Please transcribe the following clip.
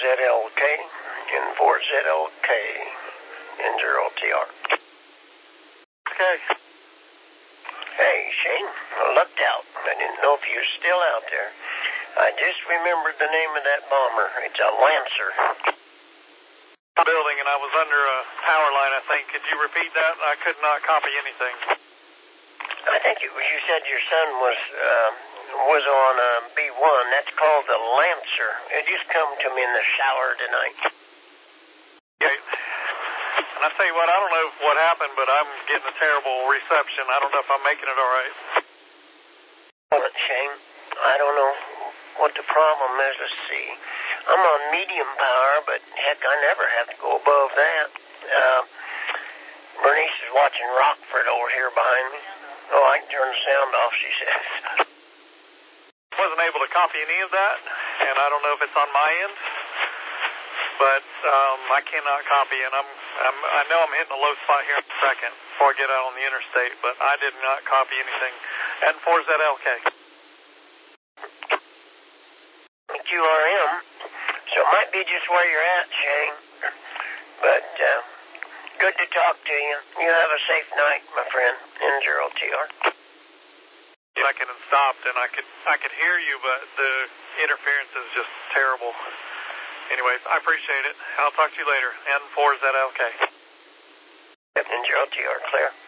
N4ZLK, N4ZLK, N0TR. Okay. Hey, Shane, I lucked out. I didn't know if you were still out there. I just remembered the name of that bomber. It's a Lancer. Building, and I was under a power line, I think. Could you repeat that? I could not copy anything. I think it was, you said your son was on B1. That's called the Lancer. It just come to me in the shower tonight. Okay. And I tell you what, I don't know what happened, but I'm getting a terrible reception. I don't know if I'm making it all right. Well, Shane, I don't know what the problem is. Let's see. I'm on medium power, but heck, I never have to go above that. Bernice is watching Rockford over here behind me. Oh, I can turn the sound off, she says. Wasn't able to copy any of that, and I don't know if it's on my end, but I cannot copy, and I know I'm hitting a low spot here in a second before I get out on the interstate, but I did not copy anything. N4ZLK. QRM, so it might be just where you're at, Shane, but good to talk to you. You have a safe night, my friend. N0TR. Second and stopped, and I could hear you, but the interference is just terrible. Anyways, I appreciate it. I'll talk to you later. N4ZLK. N0TR, clear.